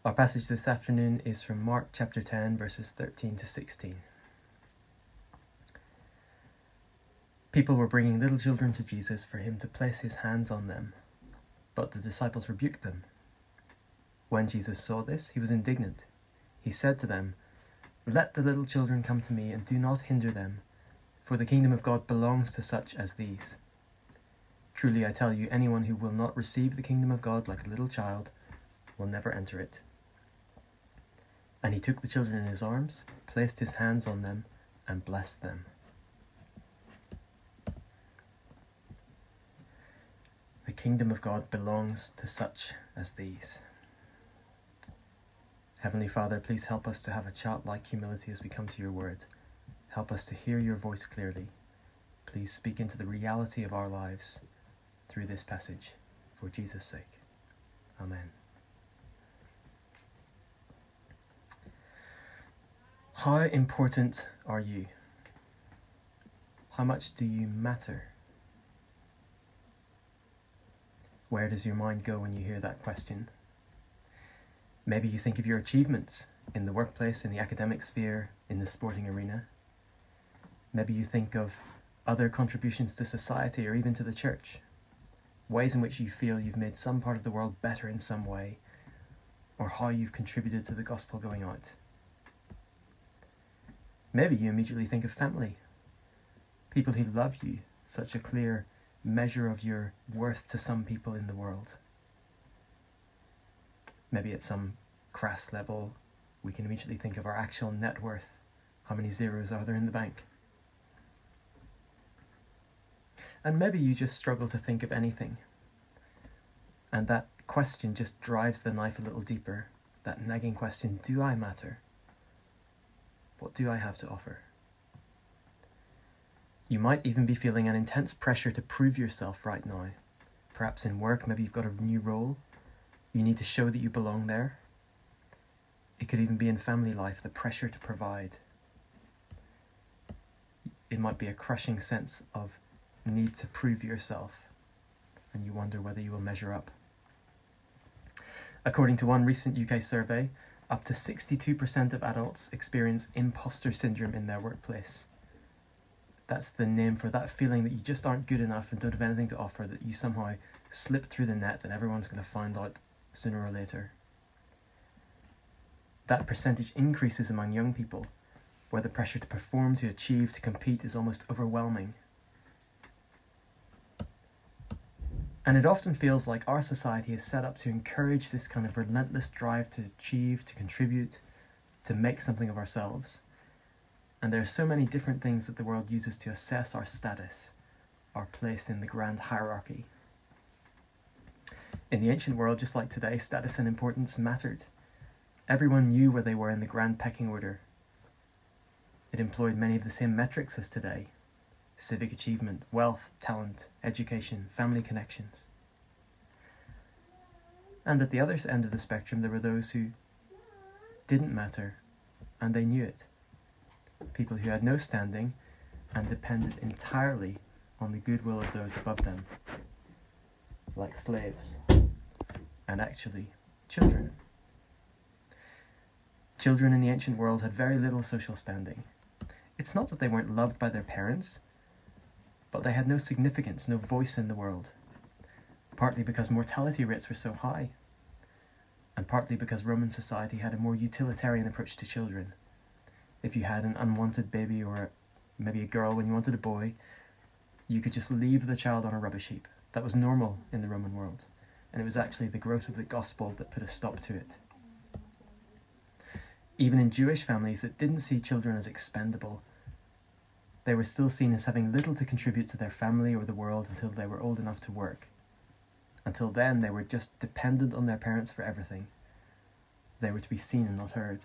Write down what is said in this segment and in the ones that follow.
Our passage this afternoon is from Mark chapter 10, verses 13 to 16. People were bringing little children to Jesus for him to place his hands on them, but the disciples rebuked them. When Jesus saw this, he was indignant. He said to them, "Let the little children come to me and do not hinder them, for the kingdom of God belongs to such as these. Truly I tell you, anyone who will not receive the kingdom of God like a little child will never enter it." And he took the children in his arms, placed his hands on them, and blessed them. The kingdom of God belongs to such as these. Heavenly Father, please help us to have a childlike humility as we come to your word. Help us to hear your voice clearly. Please speak into the reality of our lives through this passage, for Jesus' sake. Amen. How important are you? How much do you matter? Where does your mind go when you hear that question? Maybe you think of your achievements in the workplace, in the academic sphere, in the sporting arena. Maybe you think of other contributions to society or even to the church, ways in which you feel you've made some part of the world better in some way, or how you've contributed to the gospel going out. Maybe you immediately think of family, people who love you, such a clear measure of your worth to some people in the world. Maybe at some crass level, we can immediately think of our actual net worth. How many zeros are there in the bank? And maybe you just struggle to think of anything. And that question just drives the knife a little deeper. That nagging question, do I matter? What do I have to offer? You might even be feeling an intense pressure to prove yourself right now. Perhaps in work, maybe you've got a new role. You need to show that you belong there. It could even be in family life, the pressure to provide. It might be a crushing sense of need to prove yourself, and you wonder whether you will measure up. According to one recent UK survey, up to 62% of adults experience imposter syndrome in their workplace. That's the name for that feeling that you just aren't good enough and don't have anything to offer, that you somehow slip through the net and everyone's going to find out sooner or later. That percentage increases among young people, where the pressure to perform, to achieve, to compete is almost overwhelming. And it often feels like our society is set up to encourage this kind of relentless drive to achieve, to contribute, to make something of ourselves. And there are so many different things that the world uses to assess our status, our place in the grand hierarchy. In the ancient world, just like today, status and importance mattered. Everyone knew where they were in the grand pecking order. It employed many of the same metrics as today: civic achievement, wealth, talent, education, family connections. And at the other end of the spectrum, there were those who didn't matter, and they knew it. People who had no standing and depended entirely on the goodwill of those above them, like slaves, and actually children. Children in the ancient world had very little social standing. It's not that they weren't loved by their parents, but they had no significance, no voice in the world, partly because mortality rates were so high, and partly because Roman society had a more utilitarian approach to children. If you had an unwanted baby or maybe a girl when you wanted a boy, you could just leave the child on a rubbish heap. That was normal in the Roman world, and it was actually the growth of the gospel that put a stop to it. Even in Jewish families that didn't see children as expendable, they were still seen as having little to contribute to their family or the world until they were old enough to work. Until then, they were just dependent on their parents for everything. They were to be seen and not heard.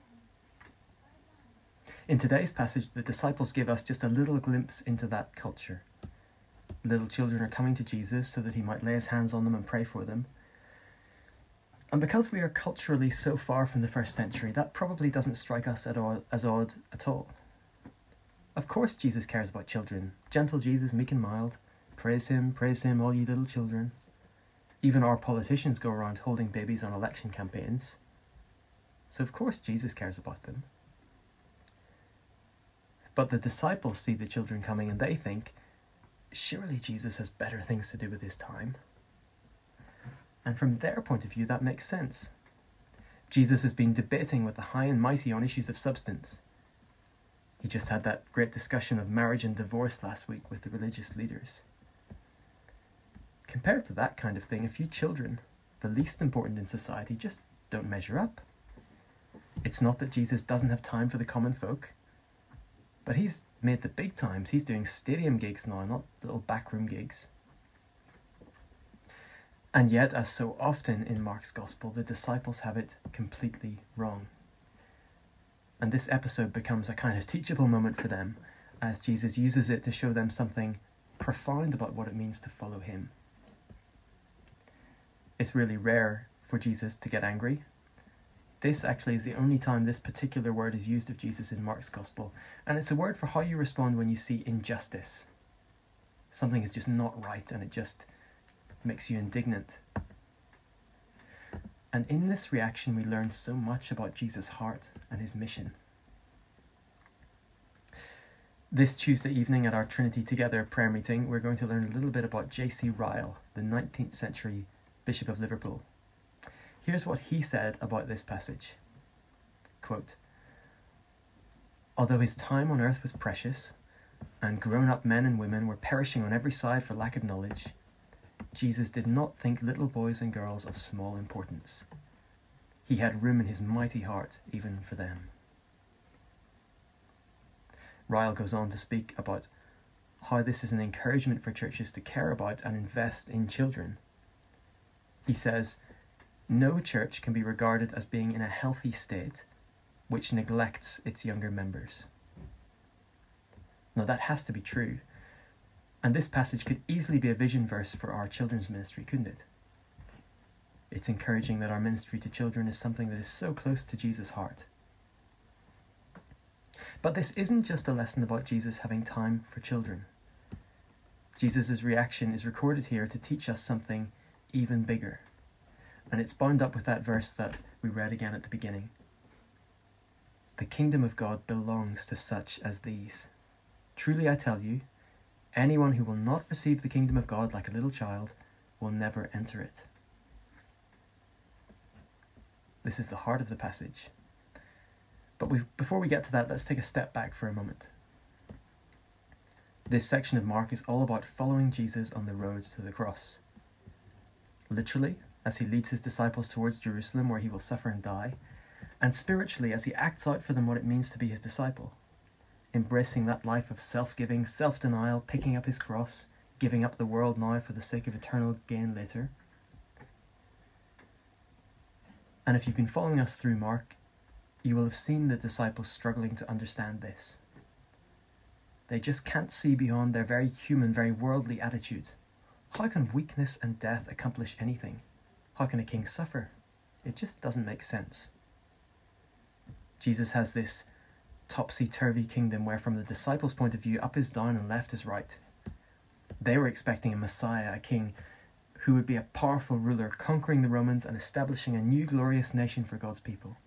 In today's passage, the disciples give us just a little glimpse into that culture. Little children are coming to Jesus so that he might lay his hands on them and pray for them. And because we are culturally so far from the first century, that probably doesn't strike us as odd at all. Of course Jesus cares about children. Gentle Jesus, meek and mild. Praise him, all ye little children. Even our politicians go around holding babies on election campaigns. so of course Jesus cares about them. But the disciples see the children coming and they think, surely Jesus has better things to do with his time. And from their point of view, that makes sense. Jesus has been debating with the high and mighty on issues of substance. He just had that great discussion of marriage and divorce last week with the religious leaders. Compared to that kind of thing, a few children, the least important in society, just don't measure up. It's not that Jesus doesn't have time for the common folk, but he's made the big times. He's doing stadium gigs now, not little backroom gigs. And yet, as so often in Mark's Gospel, the disciples have it completely wrong. And this episode becomes a kind of teachable moment for them, as Jesus uses it to show them something profound about what it means to follow him. It's really rare for Jesus to get angry. This actually is the only time this particular word is used of Jesus in Mark's Gospel, and it's a word for how you respond when you see injustice. Something is just not right and it just makes you indignant. And in this reaction we learn so much about Jesus' heart and his mission. This Tuesday evening at our Trinity Together prayer meeting, we're going to learn a little bit about J.C. Ryle, the 19th century Bishop of Liverpool. Here's what he said about this passage. Quote, "Although his time on earth was precious, and grown-up men and women were perishing on every side for lack of knowledge, Jesus did not think little boys and girls of small importance. He had room in his mighty heart even for them." Ryle goes on to speak about how this is an encouragement for churches to care about and invest in children. He says, "No church can be regarded as being in a healthy state which neglects its younger members." Now that has to be true. And this passage could easily be a vision verse for our children's ministry, couldn't it? It's encouraging that our ministry to children is something that is so close to Jesus' heart. But this isn't just a lesson about Jesus having time for children. Jesus' reaction is recorded here to teach us something even bigger. And it's bound up with that verse that we read again at the beginning. The kingdom of God belongs to such as these. Truly I tell you, anyone who will not receive the kingdom of God like a little child will never enter it. This is the heart of the passage. But before we get to that, let's take a step back for a moment. This section of Mark is all about following Jesus on the road to the cross. Literally, as he leads his disciples towards Jerusalem where he will suffer and die, and spiritually as he acts out for them what it means to be his disciple, embracing that life of self-giving, self-denial, picking up his cross, giving up the world now for the sake of eternal gain later. And if you've been following us through Mark, you will have seen the disciples struggling to understand this. They just can't see beyond their very human, very worldly attitude. How can weakness and death accomplish anything? How can a king suffer? It just doesn't make sense. Jesus has this topsy-turvy kingdom where from the disciples' point of view, up is down and left is right. They were expecting a Messiah, a king, who would be a powerful ruler, conquering the Romans and establishing a new glorious nation for God's people.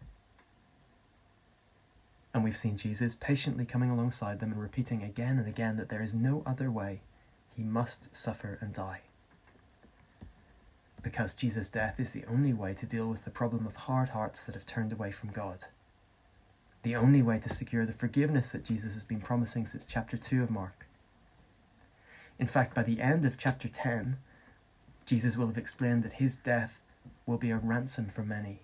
And we've seen Jesus patiently coming alongside them and repeating again and again that there is no other way. He must suffer and die. Because Jesus' death is the only way to deal with the problem of hard hearts that have turned away from God. The only way to secure the forgiveness that Jesus has been promising since chapter 2 of Mark. In fact, by the end of chapter 10, Jesus will have explained that his death will be a ransom for many.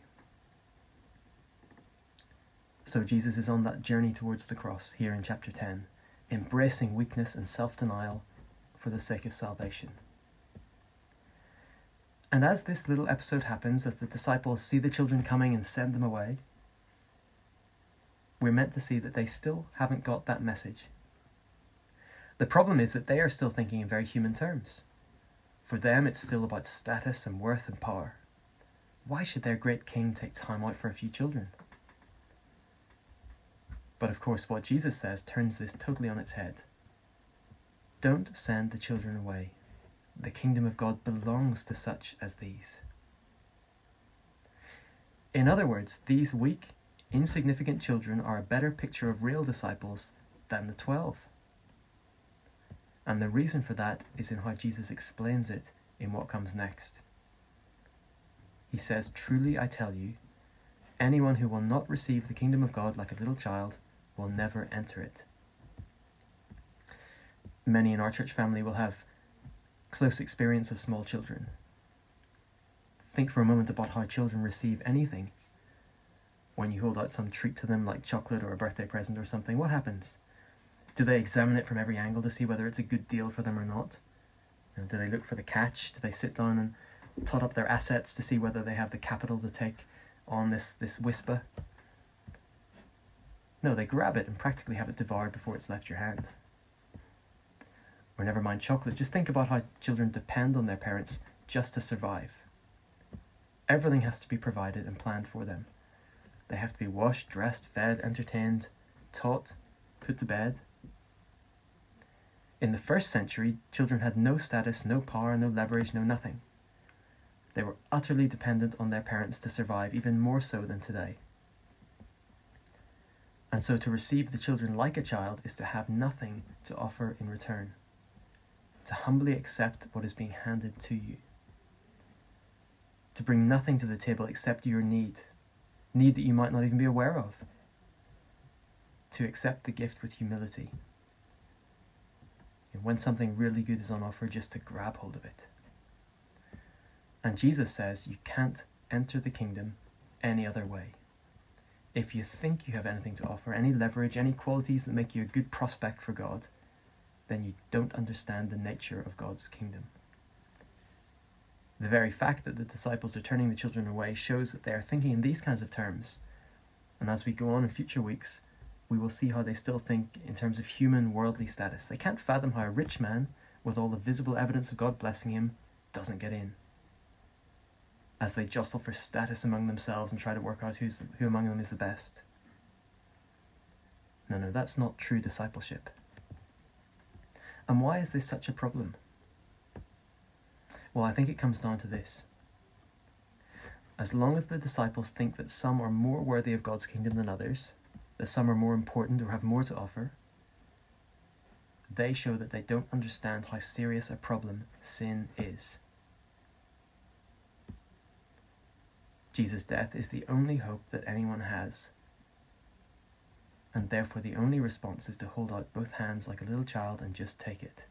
So Jesus is on that journey towards the cross here in chapter 10, embracing weakness and self-denial for the sake of salvation. And as this little episode happens, as the disciples see the children coming and send them away, we're meant to see that they still haven't got that message. The problem is that they are still thinking in very human terms. For them, it's still about status and worth and power. Why should their great king take time out for a few children? But of course, what Jesus says turns this totally on its head. Don't send the children away. The kingdom of God belongs to such as these. In other words, these weak, insignificant children are a better picture of real disciples than the 12. And the reason for that is in how Jesus explains it in what comes next. He says, "Truly I tell you, anyone who will not receive the kingdom of God like a little child will never enter it." Many in our church family will have close experience of small children. Think for a moment about how children receive anything. When you hold out some treat to them, like chocolate or a birthday present or something, what happens? Do they examine it from every angle to see whether it's a good deal for them or not? Do they look for the catch? Do they sit down and tot up their assets to see whether they have the capital to take on this whisper? No, they grab it and practically have it devoured before it's left your hand. Or never mind chocolate, just think about how children depend on their parents just to survive. Everything has to be provided and planned for them. They have to be washed, dressed, fed, entertained, taught, put to bed. In the first century, children had no status, no power, no leverage, no nothing. They were utterly dependent on their parents to survive, even more so than today. And so to receive the children like a child is to have nothing to offer in return, to humbly accept what is being handed to you, to bring nothing to the table except your need that you might not even be aware of, to accept the gift with humility. And when something really good is on offer, just to grab hold of it. And Jesus says you can't enter the kingdom any other way. If you think you have anything to offer, any leverage, any qualities that make you a good prospect for God, then you don't understand the nature of God's kingdom. The very fact that the disciples are turning the children away shows that they are thinking in these kinds of terms. And as we go on in future weeks, we will see how they still think in terms of human, worldly status. They can't fathom how a rich man, with all the visible evidence of God blessing him, doesn't get in. As they jostle for status among themselves and try to work out who among them is the best. No, that's not true discipleship. And why is this such a problem? Well, I think it comes down to this. As long as the disciples think that some are more worthy of God's kingdom than others, that some are more important or have more to offer, they show that they don't understand how serious a problem sin is. Jesus' death is the only hope that anyone has, and therefore the only response is to hold out both hands like a little child and just take it.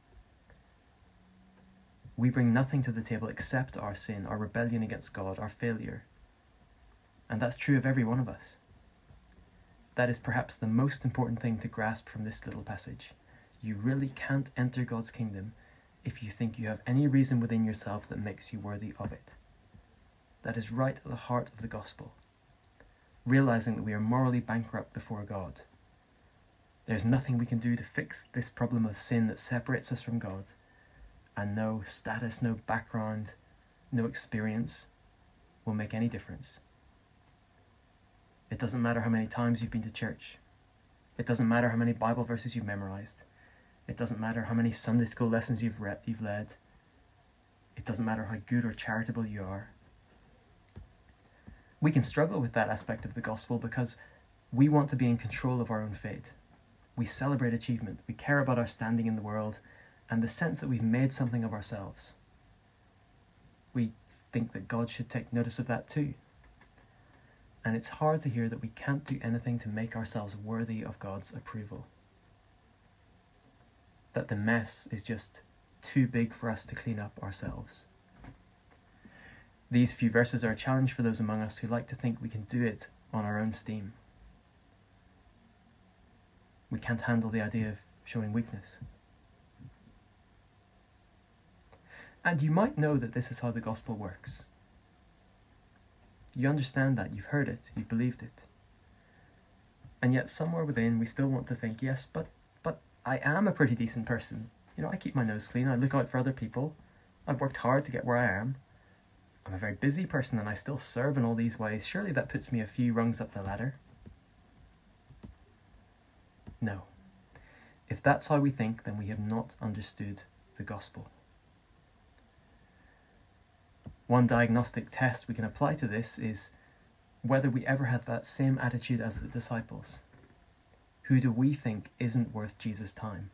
We bring nothing to the table except our sin, our rebellion against God, our failure. And that's true of every one of us. That is perhaps the most important thing to grasp from this little passage. You really can't enter God's kingdom if you think you have any reason within yourself that makes you worthy of it. That is right at the heart of the gospel. Realizing that we are morally bankrupt before God. There's nothing we can do to fix this problem of sin that separates us from God. And no status, no background, no experience will make any difference. It doesn't matter how many times you've been to church. It doesn't matter how many Bible verses you've memorized. It doesn't matter how many Sunday school lessons you've led. It doesn't matter how good or charitable you are. We can struggle with that aspect of the gospel because we want to be in control of our own fate. We celebrate achievement. We care about our standing in the world and the sense that we've made something of ourselves. We think that God should take notice of that too. And it's hard to hear that we can't do anything to make ourselves worthy of God's approval. That the mess is just too big for us to clean up ourselves. These few verses are a challenge for those among us who like to think we can do it on our own steam. We can't handle the idea of showing weakness. And you might know that this is how the gospel works. You understand that, you've heard it, you've believed it. And yet somewhere within we still want to think, yes, but I am a pretty decent person. I keep my nose clean, I look out for other people. I've worked hard to get where I am. I'm a very busy person and I still serve in all these ways. Surely that puts me a few rungs up the ladder. No. If that's how we think, then we have not understood the gospel. One diagnostic test we can apply to this is whether we ever had that same attitude as the disciples. Who do we think isn't worth Jesus' time?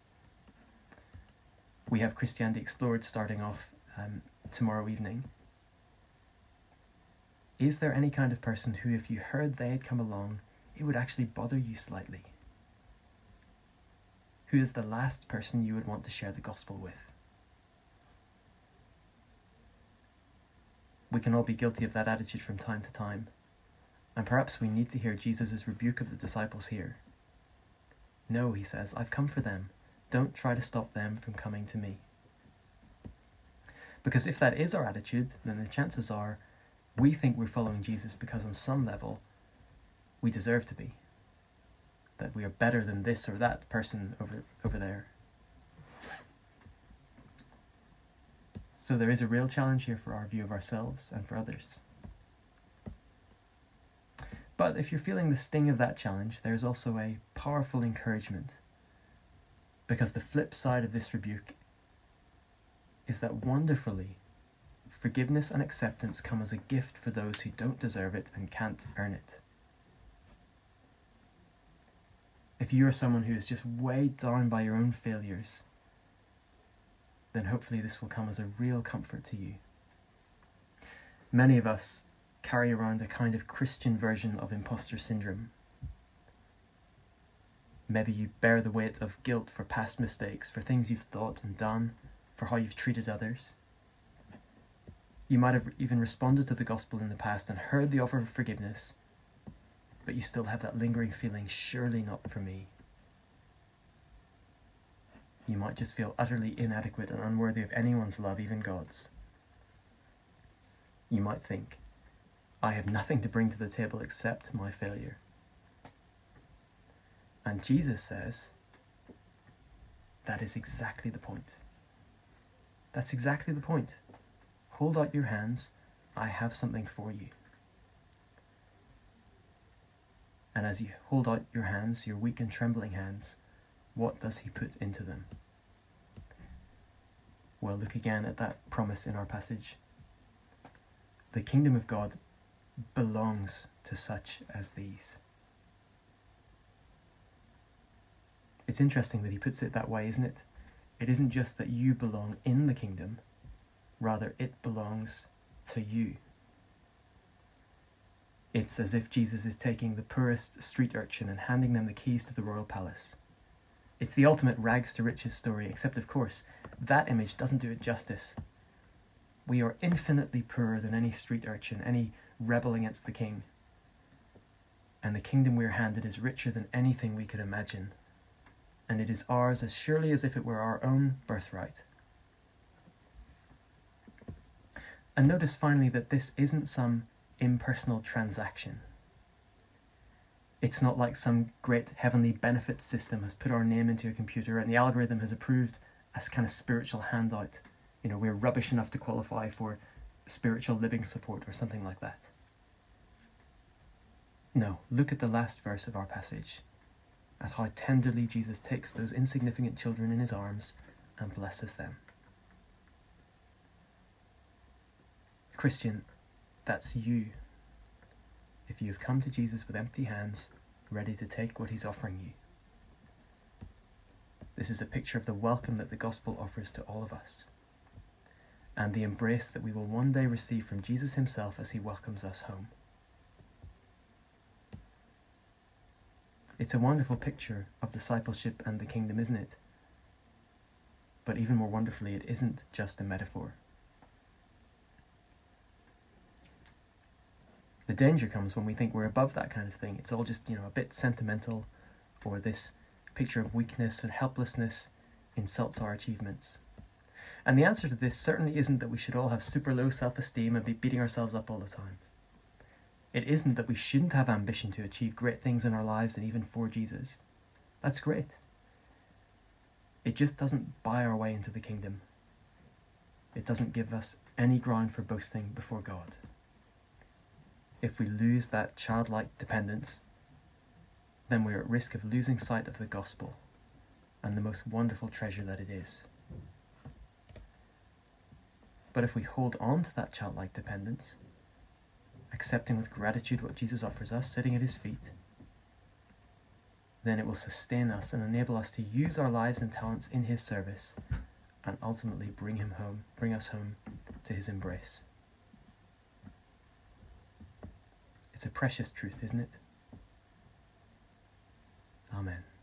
We have Christianity Explored starting off tomorrow evening. Is there any kind of person who, if you heard they had come along, it would actually bother you slightly? Who is the last person you would want to share the gospel with? We can all be guilty of that attitude from time to time, and perhaps we need to hear Jesus' rebuke of the disciples here. No, he says, I've come for them. Don't try to stop them from coming to me. Because if that is our attitude, then the chances are we think we're following Jesus because on some level we deserve to be. That we are better than this or that person over there. So there is a real challenge here for our view of ourselves and for others. But if you're feeling the sting of that challenge, there's also a powerful encouragement. Because the flip side of this rebuke is that wonderfully, forgiveness and acceptance come as a gift for those who don't deserve it and can't earn it. If you are someone who is just weighed down by your own failures, then hopefully this will come as a real comfort to you. Many of us carry around a kind of Christian version of imposter syndrome. Maybe you bear the weight of guilt for past mistakes, for things you've thought and done, for how you've treated others. You might have even responded to the gospel in the past and heard the offer of forgiveness, but you still have that lingering feeling, surely not for me. You might just feel utterly inadequate and unworthy of anyone's love, even God's. You might think, I have nothing to bring to the table except my failure. And Jesus says, that is exactly the point. That's exactly the point. Hold out your hands, I have something for you. And as you hold out your hands, your weak and trembling hands, what does he put into them? Well, look again at that promise in our passage. The kingdom of God belongs to such as these. It's interesting that he puts it that way, isn't it? It isn't just that you belong in the kingdom, rather it belongs to you. It's as if Jesus is taking the poorest street urchin and handing them the keys to the royal palace. It's the ultimate rags to riches story, except of course, that image doesn't do it justice. We are infinitely poorer than any street urchin, any rebel against the king. And the kingdom we are handed is richer than anything we could imagine. And it is ours as surely as if it were our own birthright. And notice finally that this isn't some impersonal transaction. It's not like some great heavenly benefit system has put our name into a computer and the algorithm has approved a kind of spiritual handout. You know, we're rubbish enough to qualify for spiritual living support or something like that. No, look at the last verse of our passage, at how tenderly Jesus takes those insignificant children in his arms and blesses them. Christian, that's you. If you have come to Jesus with empty hands, ready to take what he's offering you. This is a picture of the welcome that the gospel offers to all of us, and the embrace that we will one day receive from Jesus himself as he welcomes us home. It's a wonderful picture of discipleship and the kingdom, isn't it? But even more wonderfully, it isn't just a metaphor. The danger comes when we think we're above that kind of thing. It's all just, a bit sentimental, or this picture of weakness and helplessness insults our achievements. And the answer to this certainly isn't that we should all have super low self-esteem and be beating ourselves up all the time. It isn't that we shouldn't have ambition to achieve great things in our lives and even for Jesus. That's great. It just doesn't buy our way into the kingdom. It doesn't give us any ground for boasting before God. If we lose that childlike dependence, then we're at risk of losing sight of the gospel and the most wonderful treasure that it is. But if we hold on to that childlike dependence accepting with gratitude what Jesus offers us, sitting at his feet, then it will sustain us and enable us to use our lives and talents in his service and ultimately bring us home to his embrace. It's a precious truth, isn't it? Amen.